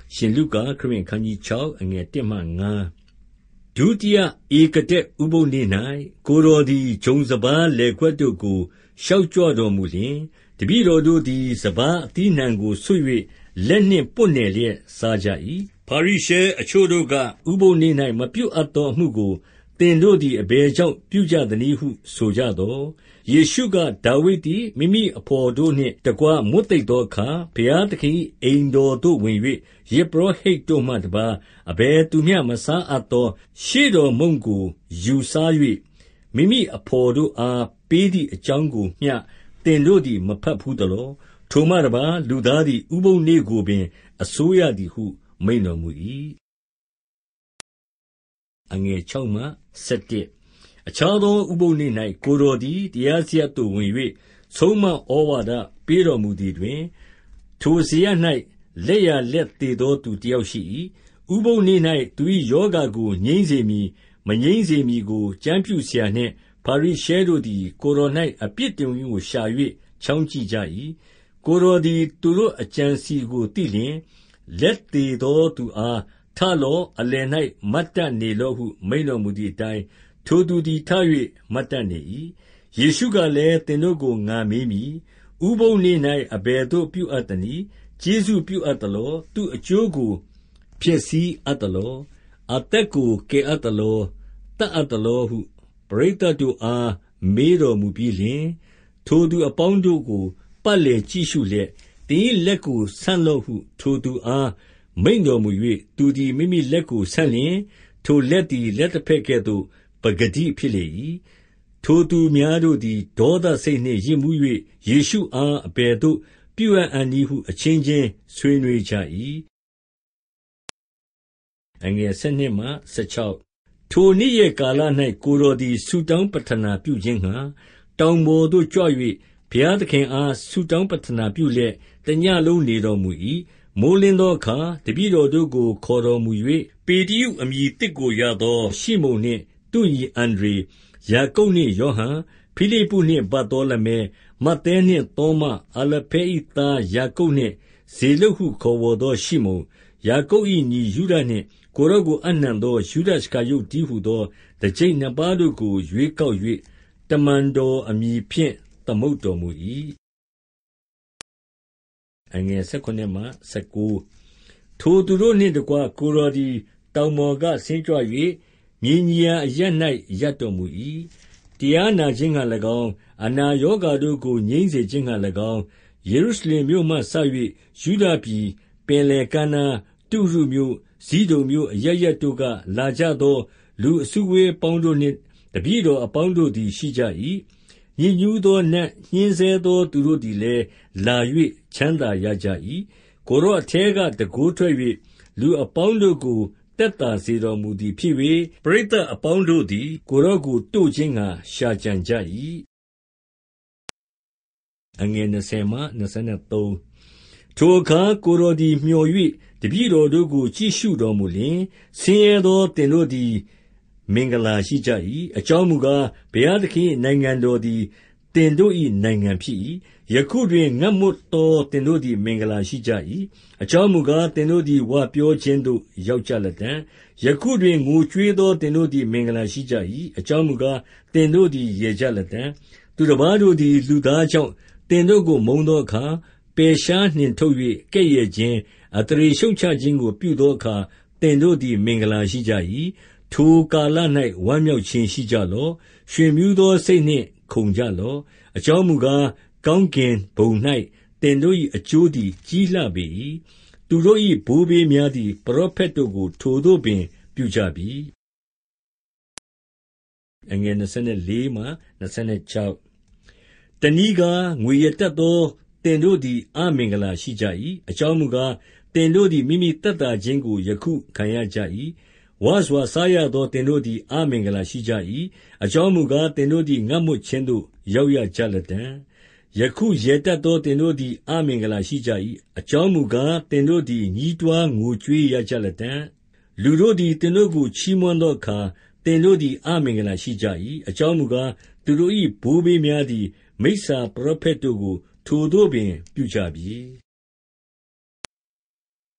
ရှင်လုကာခရစ်ဝင်ခန်းကြီး6အငယ်1မှ5ဒုတိယဧကတဲ့ဥပုသ်နေ့၌ကိုယ်တော်သည်ဂျုံစပါးလယ်ကွက်တို့ကိုရှောက်ကြွတော်မူလျှင်တပည့်တော်တို့သည်စပါးအသီးနှံကိုဆွတ်၍လက်နှင့်ပွတ်နယ်လျက်စားကြ၏ဖာရိရှဲအချို့တို့ကဥပုသ်နေ့၌မပြုအပ်သောအမှုကိုသင်တို့သည်အဘယ်ကြောင့်ပြုကြသနည်းဟုဆိုကြသော်ယေရှုကဒါဝိဒ်သည်မိမိအဘော်တို့နှင့်တကွမွတ်သိပ်သောအခါဘုရားသခင်၏အိမ်တော်သို့ဝင်၍ယဇ်ပုရောဟိတ်တို့မှတပါးအဘယ်သူမျှမစားအပ်သောရှေ့တော်မုန့်ကိုယူစား၍မိမိအဘော်တို့အားပေးသည့်အကြောင်းကိုမျှသင်တို့သည်မဘတ်ဘူးသလောထိုမှတပါးလူသားသည်ဥပုသ်နေ့ကိုပင်အစိုးရသည်ဟုမိန့်တော်မူ၏အငယ်6မှ7အခြားသောဥပုသ်နေ့၌ကိုယ်တော်သည်တရားစရပ်သို့ဝင်၍ဆုံးမဩဝါဒပေးတော်မူသည်တွင်ထိုစရပ်၌လက်ျာလက်သေသောသူတယောက်ရှိ၏ဥပုသ်နေ့၌သူ၏ရောဂါကိုငြိမ်းစေမည်မငြိမ်းစေမည်ကိုကြံပြုဆရာနှင့်ဖာရိရှဲတို့သည်ကိုယ်တော်၌အပြစ်တင်ကိုရှာ၍ချောင်းကြည့်ကြ၏ကိုယ်တော်သည်သူတို့အကြံစီကိုသိလျှင်လက်သေသောသူအားထလော့အလယ်၌မတ်တတ်နေလော့ဟုမိန့်တော်မူသည်အတိုင်းထိုသူသည်ထ၍မတ်တတ်နေ၏ယေရှုကလည်းသင်တို့ကိုငါမေးမည်ဥပုသ်နေ့၌အဘယ်သို့ပြုအပ်သနည်းကျေးဇူးပြုအပ်သလောသူအကျိုးကိုဖျက်ဆီးအပ်သလောအသက်ကိုကယ်အပ်သလောတတ်အပ်သလောဟုပရိသတ်တို့အားမေးတော်မူပြီးလျှင်ထိုသူအပေါင်းတို့ကိုပတ်လည်ကြည့်ရှုလျက်သင်၏လက်ကိုဆန့်လော့ဟုထိုသူအားမိန့်တော်မူ၍သူသည်မိမိလက်ကိုဆန့်လျင်ထိုလက်သည်လက်တစ်ဖက်ကဲ့သို့ပကတိဖြစ်လေ၏ထိုသူများတို့သည်ဒေါသစိတ်နှင့်ယစ်မူး၍ယေရှုအားအဘယ်သို့ပြုအပ်နည်းဟုအချင်းချင်းဆွေးနွေးကြ၏အငယ်7မှ16ထိုနေ့ရက်ကာလ၌ကိုယ်တော်သည်ဆုတောင်းပဌနာပြုခြင်းငှာတောင်ပေါ်သို့ကြွ၍ဘုရားသခင်အားဆုတောင်းပဌနာပြုလျက်တညလုံးနေတော်မူ၏မိုဃ်းလင်းသောအခါတပည့်တော်တို့ကိုခေါ်တော်မူ၍ပေတရုအမည်သစ်ကိုရသောရှိမုန်နှင့်သူ့ညီအန္ဒြေယာကုပ်နှင့်ယောဟန်ဖိလိပ္ပုနှင့်ဗာသောလမဲမဿဲနှင့်သောမအာလဖဲ၏သားယာကုပ်နှင့်ဇေလုတ်ဟုခေါ်ဝေါ်သောရှိမုန်ယာကုပ်၏ညီယုဒနှင့်ကိုယ်တော်ကိုအပ်နှံသောယုဒရှကာရုတ်တည်းဟူသောတကျိပ်နှစ်ပါးတို့ကိုရွေးကောက်၍တမန်တော်အမည်ဖြင့်သမုတ်တော်မူ၏အငယ်19မှ19ထိုသူတို့နှင့်တကွကိုယ်တော်သည်တောင်ပေါ်ကဆင်းကြွ၍မြေညီရာအရပ်၌ရပ်တော်မူ၏တရားနာခြင်းငှာ၎င်းအနာရောဂါတို့ကိုငြိမ်းစေခြင်းငှာ၎င်းယေရုရှလင်မြို့မှစ၍ယုဒပြည်ပင်လယ်ကမ်းနားတုရုမြို့ဇိဒုန်မြို့အရပ်ရပ်တို့ကလာကြသောလူအစုအဝေးအပေါင်းတို့နှင့်တပည့်တော်အပေါင်းတို့သည်ရှိကြ၏ညစ်ညူးသောနတ်ညှဉ်းဆဲသောသူတို့သည်လည်းလာ၍ချမ်းသာရကြ၏ကိုယ်တော်အထဲကတန်ခိုးထွက်၍လူအပေါင်းတို့ကိုသက်သာစေတော်မူသည်ဖြစ်၍ပရိသတ်အပေါင်းတို့သည်ကိုယ်တော်ကိုတို့ခြင်းငှာရှာကြံကြ၏အငယ်20မှ23ထိုအခါကိုယ်တော်သည်မျှော်၍တပည့်တော်တို့ကိုကြည့်ရှုတော်မူလျှင်ဆင်းရဲသောသင်တို့သည်မင်္ဂလာရှိကြ၏အကြောင်းမူကားဘုရားသခင်နိုင်ငံတော်သည်သင်တို့၏နိုင်ငံဖြစ်၏ယခုတွင်ငတ်မွတ်သောသင်တို့သည်မင်္ဂလာရှိကြ၏အကြောင်းမူကားသင်တို့သည်ဝပြောခြင်းသို့ရောက်ကြလတံ့ယခုတွင်ငိုကြွေးသောသင်တို့သည်မင်္ဂလာရှိကြ၏အကြောင်းမူကားသင်တို့သည်ရယ်ကြလတံ့သူတစ်ပါးတို့သည်လူသားကြောင့်သင်တို့ကိုမုန်းသောအခါပယ်ရှားနှင်ထုတ်၍ကဲ့ရဲ့ခြင်းအသရေရှုတ်ချခြင်းကိုပြုသောအခါသင်တို့သည်မင်္ဂလာရှိကြ၏ထိုကာလ၌ဝမ်းမြောက်ခြင်းရှိကြလော့ရွှင်မြူးသောစိတ်နှင့်ခုန်ကြလော့အကြောင်းမူကားကောင်းကင်ဘုံ၌သင်တို့၏အကျိုးသည်ကြီးလှပေ၏သူတို့၏ဘိုးဘေးများသည်ပရောဖက်တို့ကိုထိုသို့ပင်ပြုကြပြီအငယ်24မှ26တနည်းကားငွေရတတ်သောသင်တို့သည်အမင်္ဂလာရှိကြ၏အကြောင်းမူကားသင်တို့သည်မိမိသက်သာခြင်းကိုယခုခံရကြ၏ဝါစွာစားရသောသင်တို့သည်အမင်္ဂလာရှိကြ၏အကြောင်းမူကားသင်တို့သည်ငတ်မွတ်ခြင်းသို့ရောက်ရကြလတံ့ယခုရေတတ်သောသင်တို့သည်အမင်္ဂလာရှိကြ၏အကြောင်းမူကားသင်တို့သည်ညည်းတွားငိုကြွေးရကြလတံ့လူတို့သည်သင်တို့ကိုချီးမွမ်းသောအခါသင်တို့သည်အမင်္ဂလာရှိကြ၏အကြောင်းမူကားသူတို့၏ဘိုးဘေးများသည်မိစ္ဆာပရောဖက်တို့ကိုထိုသို့ပင်ပြုကြပြီ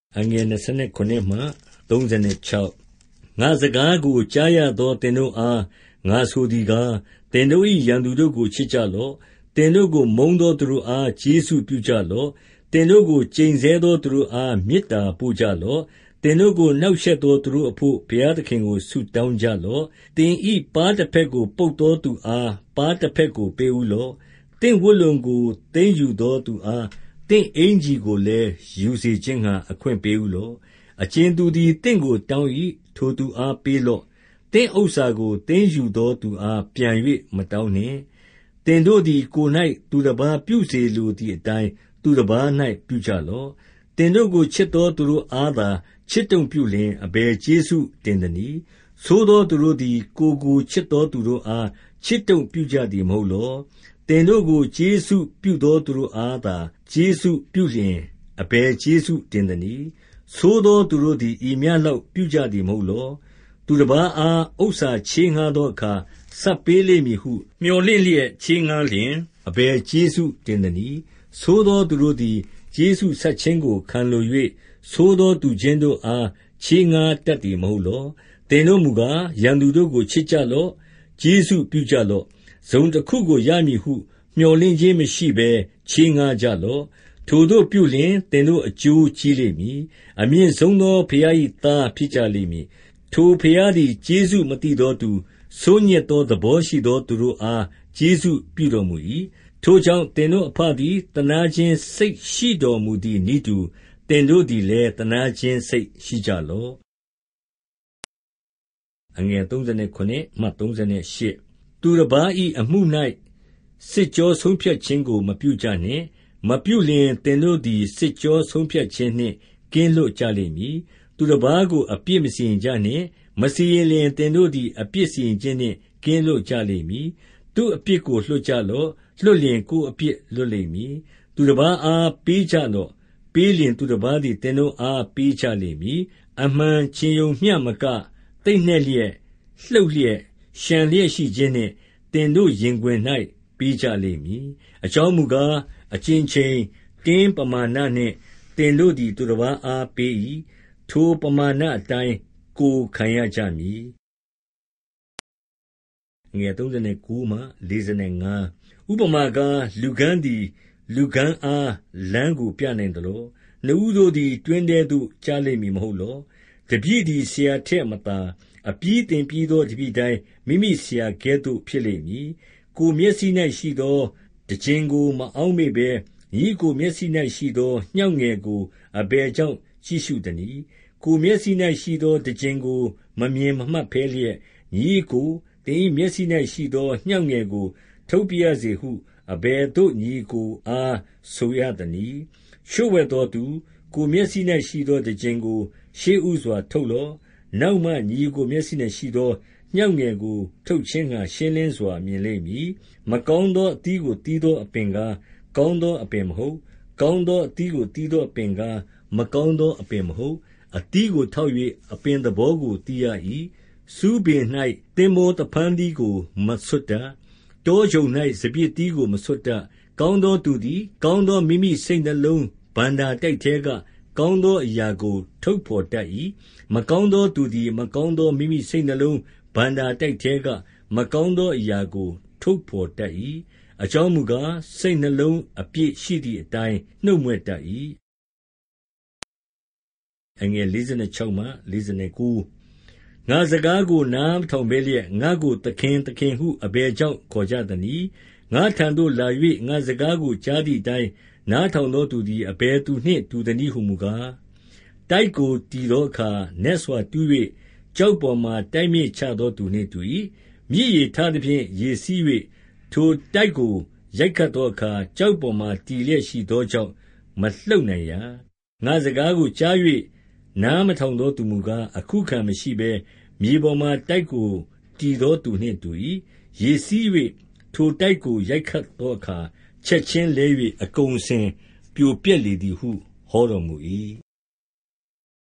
29-36 ငါစကားကိုကြားရသောသင်တို့အားငါဆိုသည်ကားသင်တို့၏ရန်သူတို့ကိုချစ်ကြလော့သင်တို့ကိုမုန်းသောသူတို့အားကျေးဇူးပြုကြလော့သင်တို့ကိုကျိန်ဆဲသောသူတို့အားမေတ္တာပို့ကြလော့သင်တို့ကိုနှောက်ရှက်သောသူတို့အဖို့ဘုရားသခင်ကိုဆုတောင်းကြလော့သင်၏ပါးတစ်ဖက်ကိုပုတ်သောသူအားပါးတစ်ဖက်ကိုပေးဦးလော့သင်ဝတ်လုံကိုသိမ်းယူသောသူအားသင်အင်ကြီးကိုလည်းယူစေခြင်းငှာအခွင့်ပေးဦးလော့အကျဉ်သူသည်သင်ကိုတောင်း၏ထိုသူအားပေးလော့သင်ဥစ္စာကိုသိမ်းယူသောသူအားပြန်၍မတောင်းနှင့်သင်တို့သည်ကိုယ်၌သူတစ်ပါးပြုစေလိုသည့်အတိုင်းသူတစ်ပါး၌ပြုကြလော့သင်တို့ကိုချစ်သောသူတို့အားသာချစ်တုံပြုလျှင်အဘယ်ကျေးဇူးတင်သနည်းဆိုသောသူတို့သည်ကိုချစ်သောသူတို့အားချစ်တုံပြုကြသည်မဟုတ်လောသင်တို့ကိုကျေးဇူးပြုသောသူတို့အားသာကျေးဇူးပြုလျှင်အဘယ်ကျေးဇူးတင်သနည်းဆိုသောသူတို့သည်ဤမျှလောက်ပြုကြသည်မဟုတ်လောသူတစ်ပါးအားဥစ္စာချေးငှားသောအခါဆပ်ပေးလိမ့်မည်ဟုမျှော်လင့်လျက်ချေးငှားလျင်အဘယ်ကျေးဇူးတင်သနည်းဆိုသောသူတို့သည်ကျေးဇူးဆပ်ခြင်းကိုခံလို၍ဆိုသောသူချင်းတို့အားချေးငှားတတ်သည်မဟုတ်လောသင်တို့မူကားရန်သူတို့ကိုချစ်ကြလော့ကျေးဇူးပြုကြလော့ဇုံတစ်ခုကိုရမည်ဟုမျှော်လင့်ခြင်းမရှိဘဲချေးငှားကြလော့ထိုတို့ပြုလျင်သင်တို့အကျိုးကြီးလိမ့်မည်အမြင့်ဆုံးသောဘုရား၏သားဖြစ်ကြလိမ့်မည်ထိုဘုရားသည်ကျေးဇူးမသိသောသူဆိုးညစ်သောသဘောရှိသောသူတို့အားကျေးဇူးပြုတော်မူ၏ထိုကြောင့်သင်တို့အဘသည်သနားခြင်းစိတ်ရှိတော်မူသည်နည်းတူသင်တို့သည်လည်းသနားခြင်းစိတ်ရှိကြလော့39-38သူတစ်ပါး၏အမှု၌စစ်ကြောဆုံးဖြတ်ခြင်းကိုမပြုကြနှင့်မပြုလျှင်သင်တို့သည်စစ်ကြောဆုံးဖြတ်ခြင်းနှင့်ကင်းလွတ်ကြလိမ့်မည်သူတစ်ပါးကိုအပြစ်မစီရင်ကြနှင့်မစီရင်လျှင်သင်တို့သည်အပြစ်စီရင်ခြင်းနှင့်ကင်းလွတ်ကြလိမ့်မည်သူအပြစ်ကိုလွှတ်ကြလော့လွှတ်လျှင်ကိုယ်အပြစ်လွတ်လိမ့်မည်သူတစ်ပါးအားပေးကြလော့ပေးလျှင်သူတစ်ပါးသည်သင်တို့အားပေးကြလိမ့်မည်အမှန်ချင်ယုံမျှမကသိမ့်နှက်လျက်လှုပ်လျက်ရှံလျက်ရှိခြင်းနှင့်သင်တို့ရင်ခွင်၌ပေးကြလိမ့်မည်အကြောင်းမူကားအကျဉ်ချိန်တင်းပမာဏနှင့်သင်တို့သည်သူတစ်ပါးအားပေး၏ထိုပမာဏအတိုင်းကိုခံရကြမည်39-45ဥပမာကားလူကန်းသည်လူကန်းအားလမ်းကိုပြနိုင်သလောနှစ်ဦးတို့သည်တွင်ထဲသို့ကျလိမ့်မည်မဟုတ်လောတပည့်သည်ဆရာထက်မသာအပြီးသင်ပြီးသောတပည့်တိုင်းမိမိဆရာကဲ့သို့ဖြစ်လိမ့်မည်ကိုမျက်စိ၌ရှိသောတကျင်ကိုမအောက်မေ့ဘဲညီကိုမျက်စိ၌ရှိသောညှောက်ငယ်ကိုအဘယ်ကြောင့်ကြည့်ရှုသနည်းကိုမျက်စိ၌ရှိသောတကျင်ကိုမမြင်မမှတ်ဖဲလျက်ညီကိုသင်၏မျက်စိ၌ရှိသောညှောက်ငယ်ကိုထုတ်ပြရစေဟုအဘယ်သို့ညီကိုအားဆိုရသနည်းလျှို့ဝှက်သောသူကိုမျက်စိ၌ရှိသောတကျင်ကိုရှေ့ဥစွာထုတ်လော့နောက်မှညီကိုမျက်စိ၌ရှိသောညှောက်ငယ်ကိုထုတ်ခြင်းငှာရှင်းလင်းစွာမြင်လိမ့်မည်မကောင်းသောအသီးကိုသီးသောအပင်ကားကောင်းသောအပင်မဟုတ်ကောင်းသောအသီးကိုသီးသောအပင်ကားမကောင်းသောအပင်မဟုတ်အသီးကိုထောက်၍အပင်သဘောကိုသီးရ၏စူးပင်၌သင်္ဘောသဖန်းသီးကိုမဆွတ်တတ်တောချုံ၌စပျစ်သီးကိုမဆွတ်တတ်ကောင်းသောသူသည်ကောင်းသောမိမိစိတ်နှလုံးဘဏ္ဍာတိုက်ထဲကကောင်းသောအရာကိုထုတ်ဖော်တတ်၏မကောင်းသောသူသည်မကောင်းသောမိမိစိတ်နှလုံးဘဏ္ဍာတိုက်ထဲကမကောင်းသောအရာကိုထုတ်ဖော်တတ်၏အကြောင်းမူကားစိတ်နှလုံးအပြည့်ရှိသည့်အတိုင်းနှုတ်မြွက်တတ်၏46-49ငါစကားကိုနားမထောင်ဘဲလျက်ငါ့ကိုသခင်သခင်ဟုအဘယ်ကြောင့်ခေါ်ကြသနည်းငါထံသို့လာ၍ငါစကားကိုကြားသည့်အတိုင်းနားထောင်သောသူသည်အဘယ်သူနှင့်တူသနည်းဟုမူကားတိုက်ကိုတည်သောအခါနက်စွာတူး၍ကျောက်ပေါ်မှတိုက်မြစ်ချသောသူနှင့်တူ၏မြစ်ရေထားသဖြင့်ရေစီး၍ထိုတိုက်ကိုရိုက်ခတ်သောအခါကျောက်ပေါ်မှတည်လျက်ရှိသောကြောင့်မလှုပ်နိုင်ရာငါစကားကိုကြား၍နားမထောင်သောသူမူကားအခုခံမရှိဘဲမြေပေါ်မှတိုက်ကိုတည်သောသူနှင့်တူ၏ရေစီး၍ထိုတိုက်ကိုရိုက်ခတ်သောအခါချက်ချင်းလဲ၍အကုန်အစင်ပြိုပျက်လေသည်ဟုဟောတော်မူ၏